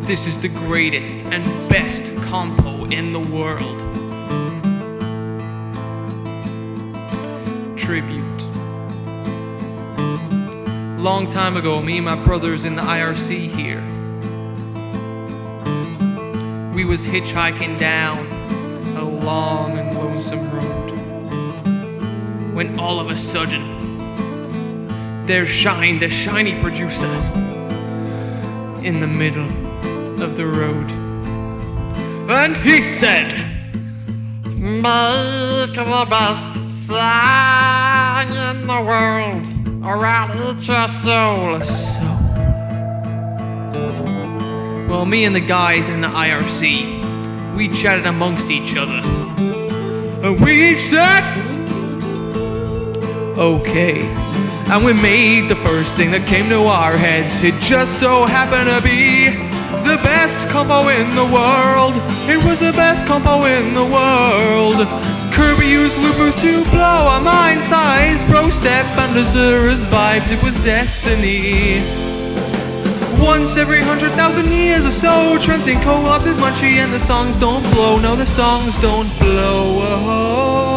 This is the greatest and best compo in the world. Tribute. Long time ago, me and my brothers in the IRC here, we was hitchhiking down a long and lonesome road, when all of a sudden there shined a shiny producer in the middle of the road, and he said, "Make the best song in the world, or I'll eat your soul." Well, me and the guys in the IRC, we chatted amongst each other, and we each said, "Okay." And we made the first thing that came to our heads. It just so happened to be the best compo in the world. It was the best compo in the world. Kirby used loop moves to blow our mind size. Bro step and Azura's vibes, it was destiny. Once every 100,000 years or so, Transient collabs with Munchie and the songs don't blow. No, the songs don't blow.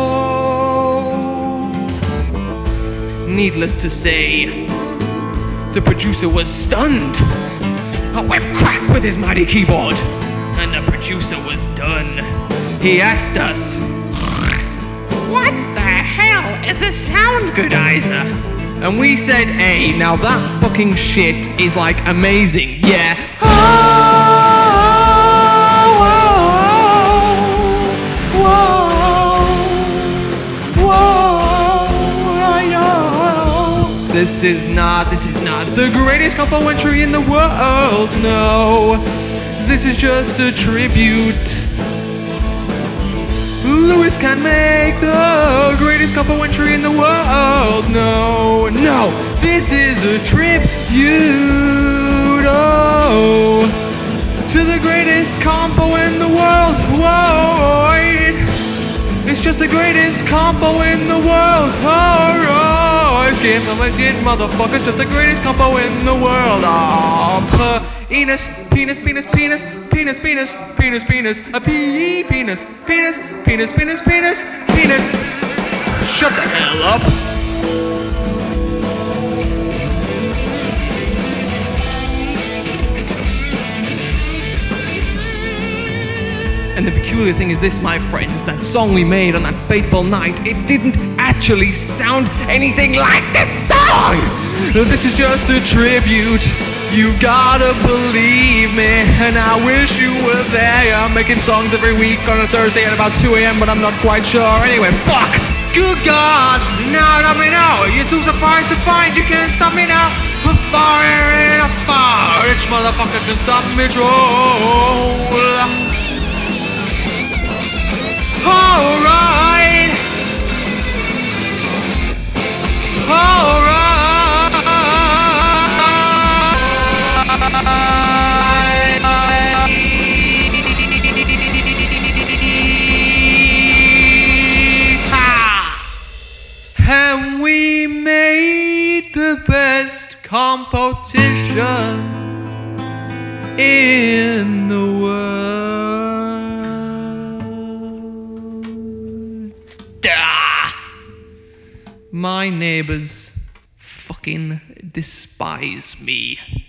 Needless to say, the producer was stunned. A whip crack with his mighty keyboard, and the producer was done. He asked us, "What the hell is a sound goodizer?" And we said, "Hey, now that fucking shit is like amazing, yeah." This is not the greatest compo entry in the world, no. This is just a tribute. Lewis can make the greatest compo entry in the world, no. This is a tribute, oh, to the greatest compo in the world, whoa. It's just the greatest compo in the world, alright. Game of a gin, motherfuckers, just the greatest compo in the world. Oh, penis, penis, penis, penis, penis, penis, penis, penis, a pee, penis, penis, penis, penis, penis, penis. Shut the hell up. And the peculiar thing is this, my friends, that song we made on that fateful night, it didn't actually sound anything like this song! This is just a tribute, you gotta believe me, and I wish you were there. I'm making songs every week on a Thursday at about 2 a.m, but I'm not quite sure. Anyway, fuck! Good God! Now let me know, you're too surprised to find you can't stop me now. I'm fire in a fire, rich motherfucker can stop me, troll. Alright. And we made the best competition in the world. My neighbors fucking despise me.